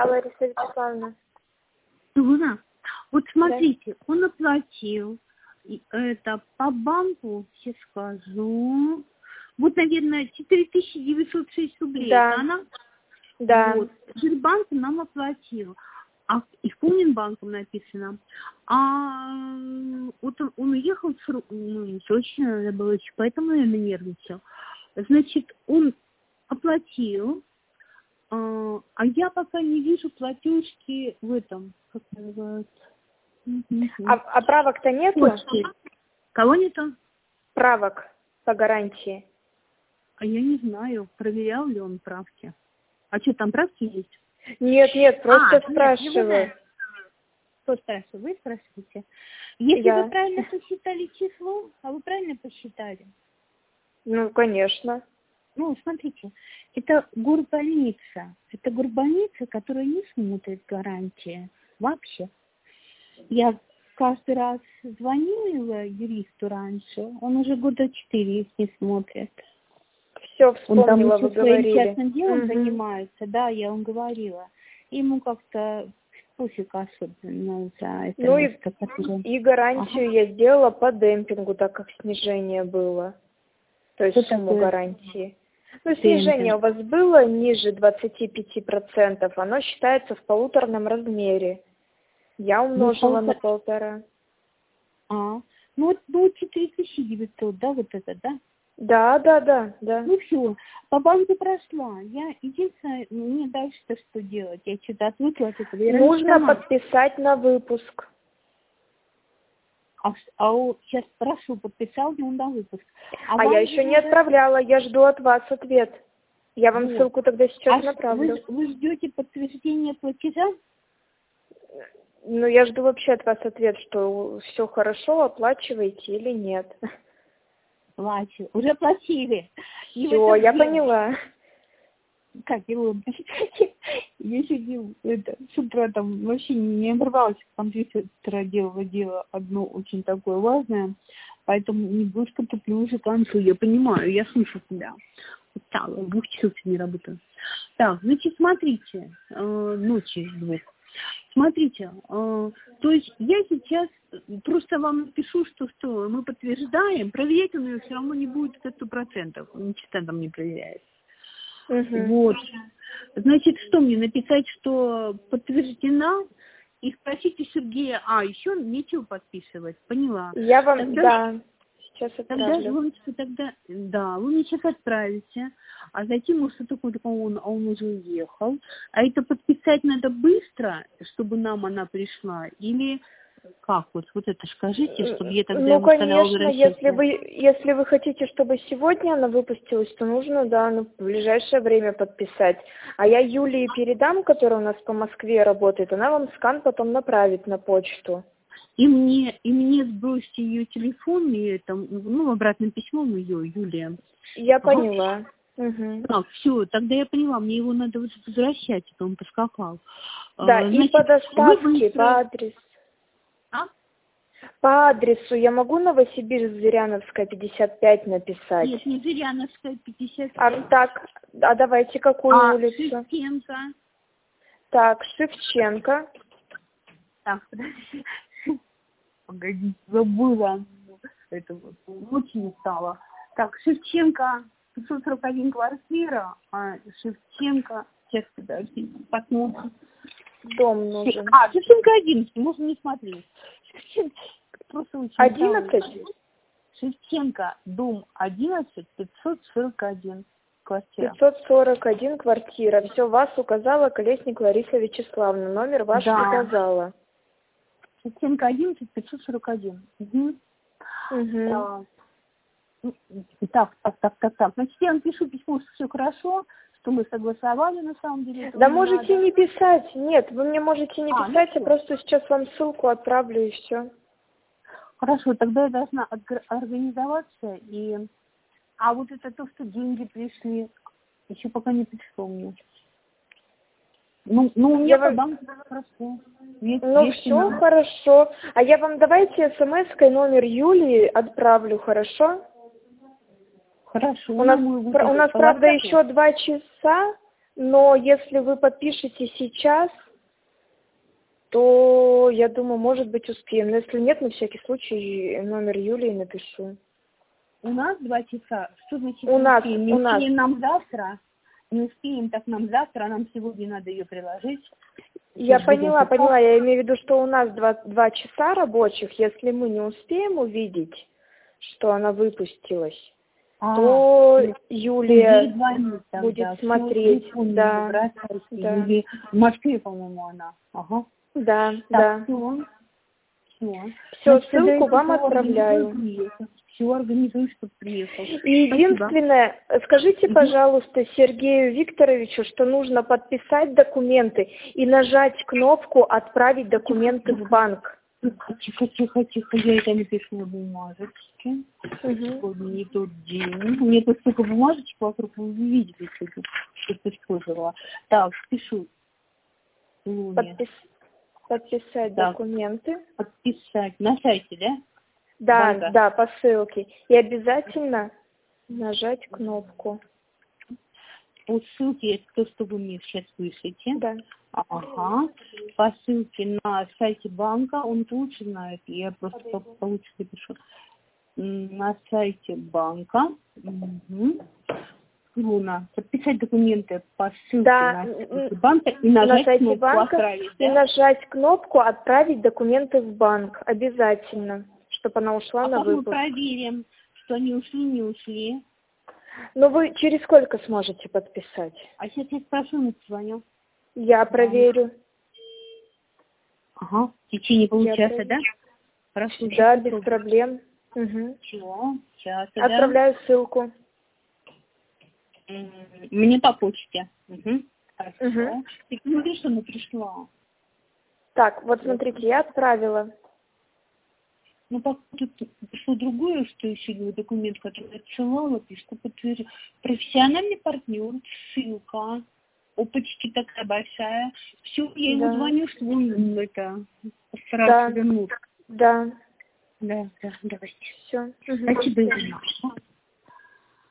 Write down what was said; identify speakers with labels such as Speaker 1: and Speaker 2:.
Speaker 1: Лариса Вячеславовна.
Speaker 2: Луна, вот смотрите, да. Он оплатил это по банку, сейчас скажу, вот, наверное, 4906 рублей.
Speaker 1: Да.
Speaker 2: Это она?
Speaker 1: Да.
Speaker 2: Вот. Сбербанк нам оплатил. А Ихпунинбанком написано. А вот он уехал, очень надо было, поэтому, наверное, нервничал. Значит, он оплатил, а я пока не вижу платежки в этом, как называется.
Speaker 1: А правок-то нету?
Speaker 2: Почте. Кого нету?
Speaker 1: Правок по гарантии.
Speaker 2: А я не знаю, проверял ли он правки. А что, там правки есть?
Speaker 1: Нет, просто спрашиваю.
Speaker 2: Кто спрашивает? Вы спрашиваете? Если вы правильно посчитали число, а вы правильно посчитали?
Speaker 1: Ну, конечно.
Speaker 2: Ну, смотрите, это горбольница. Это горбольница, которая не смотрит гарантии вообще. Я каждый раз звонила юристу раньше, он уже года 4 их не смотрит.
Speaker 1: Все вспомнила,
Speaker 2: он там
Speaker 1: вы
Speaker 2: еще своим
Speaker 1: говорили.
Speaker 2: частным делом занимается, да, я вам говорила. Ему как-то пофиг особенно за это.
Speaker 1: Ну
Speaker 2: место,
Speaker 1: и гарантию я сделала по демпингу, так как снижение было. То есть сумму гарантии. Ну, снижение у вас было ниже 25%, оно считается в полуторном размере. Я умножила на 1,5.
Speaker 2: Ну 4900, да, вот это, да?
Speaker 1: Да.
Speaker 2: Ну все, по банку прошла. Я единственное, мне дальше-то что делать? Я что-то отвыкла от этого.
Speaker 1: Нужно подписать на выпуск.
Speaker 2: Сейчас прошу, подписал ли он на выпуск.
Speaker 1: А я еще не отправляла, я жду от вас ответ. Я вам ссылку тогда сейчас направлю.
Speaker 2: Вы ждете подтверждения платежа?
Speaker 1: Ну, я жду вообще от вас ответ, что все хорошо, оплачиваете или нет.
Speaker 2: Плачу. Уже платили.
Speaker 1: Все, я поняла.
Speaker 2: Как его? Я сидела, с утра там вообще не оборвалась, компьютера делала одно очень такое важное, поэтому немножко туплю уже к концу. Я понимаю, я слышу себя. Устала, 2 часов не работаю. Так, значит, смотрите, ночи 2. Смотрите, то есть я сейчас просто вам напишу, что мы подтверждаем, проверять он ее все равно не будет 100%, ничего там не проверяется. Вот. Значит, что мне написать, что подтверждена, и спросите Сергея, еще нечего подписывать, поняла.
Speaker 1: Я вам, сейчас отправлю.
Speaker 2: Тогда вы мне сейчас отправите, а затем, может, такой, он уже уехал. А это подписать надо быстро, чтобы она пришла, или как? Вот это скажите, чтобы я тогда ему сказала возвращаться.
Speaker 1: Если вы хотите, чтобы сегодня она выпустилась, то нужно, в ближайшее время подписать. А я Юлии передам, которая у нас по Москве работает, она вам скан потом направит на почту.
Speaker 2: И мне сбросьте ее телефон, и обратным письмом ее, Юлия.
Speaker 1: Я поняла.
Speaker 2: Так, все, тогда я поняла, мне его надо возвращать, это он поскакал.
Speaker 1: Да, значит, и по доставке, по адресу. По адресу я могу Новосибирск, Зыряновская, 55 написать?
Speaker 2: Нет, не Зыряновская, 55.
Speaker 1: А давайте какую улицу?
Speaker 2: Шевченко.
Speaker 1: Так, Шевченко.
Speaker 2: Так, подожди. Погоди, забыла. Это очень стало. Так, Шевченко, 541 квартира, а Шевченко, сейчас, подожди, посмотрим.
Speaker 1: Дом нужен.
Speaker 2: Шевченко 11, можно не смотреть. Шевченко, просто очень
Speaker 1: 11?
Speaker 2: Шевченко, дом 11, 541 квартира.
Speaker 1: 541 квартира. Все, вас указала Колесник Лариса Вячеславовна. Номер ваш указала.
Speaker 2: Шевченко 11, 541. Так. Значит, я вам пишу письмо, что все хорошо, что мы согласовали на самом деле.
Speaker 1: Да можете не писать. Нет, вы мне можете не писать, я просто сейчас вам ссылку отправлю и все.
Speaker 2: Хорошо, тогда я должна организоваться и... А вот это то, что деньги пришли, еще пока не пришло мне. Ну у меня по банку хорошо.
Speaker 1: Все хорошо. А я вам давайте смс-кой номер Юлии отправлю, хорошо?
Speaker 2: Хорошо.
Speaker 1: У нас правда, еще 2 часа Но если вы подпишете сейчас, то, я думаю, может быть, успеем. Но если нет, на всякий случай номер Юлии напишу.
Speaker 2: У нас 2 часа. Что значит
Speaker 1: у нас,
Speaker 2: не
Speaker 1: у нас.
Speaker 2: успеем нам завтра? Не успеем, так нам завтра, а нам сегодня надо ее приложить.
Speaker 1: Я поняла. Я имею в виду, что у нас 2 часа рабочих. Если мы не успеем увидеть, что она выпустилась, то Юлия будет смотреть. Да.
Speaker 2: Или в Москве, по-моему, она. Ага.
Speaker 1: Да,
Speaker 2: так,
Speaker 1: да.
Speaker 2: Все,
Speaker 1: ссылку вам отправляю.
Speaker 2: Все организую, чтобы приехал.
Speaker 1: И единственное, скажите, пожалуйста, Сергею Викторовичу, что нужно подписать документы и нажать кнопку «Отправить документы в банк».
Speaker 2: Тихо, я это напишу на бумажечке. Сегодня не тот день. У меня тут столько бумажечек вокруг, вы видели, что ты использовала. Так, пишу.
Speaker 1: Подписать документы.
Speaker 2: Подписать. На сайте, да?
Speaker 1: Да, да, по ссылке. И обязательно нажать кнопку.
Speaker 2: По ссылке, это то, что вы мне сейчас пишете.
Speaker 1: Да.
Speaker 2: Ага. По ссылке на сайте банка, он лучше знает, я просто получше напишу. На сайте банка. Луна, подписать документы по ссылке на сайте банка и нажать кнопку «Отправить».
Speaker 1: И нажать кнопку «Отправить документы в банк». Обязательно, чтобы она ушла на выпуск.
Speaker 2: Мы проверим, что они ушли, не ушли.
Speaker 1: Но вы через сколько сможете подписать?
Speaker 2: А сейчас я спрошу, позвоню.
Speaker 1: Я проверю.
Speaker 2: Ага, в течение получаса, да?
Speaker 1: Хорошо. Да, без проблем.
Speaker 2: Чего? Сейчас.
Speaker 1: Отправляю ссылку.
Speaker 2: Мне по почте. Хорошо. Ты смотри, что она пришла.
Speaker 1: Так, вот смотрите, я отправила.
Speaker 2: Ну, пока тут пришло другое, что еще документ, который отсылала, пишет, подтвердил. Профессиональный партнер, ссылка, опачки такая большая. Все, я ему звоню, что он это постарался вернуться.
Speaker 1: Да.
Speaker 2: Да, давайте.
Speaker 1: Все.
Speaker 2: Спасибо.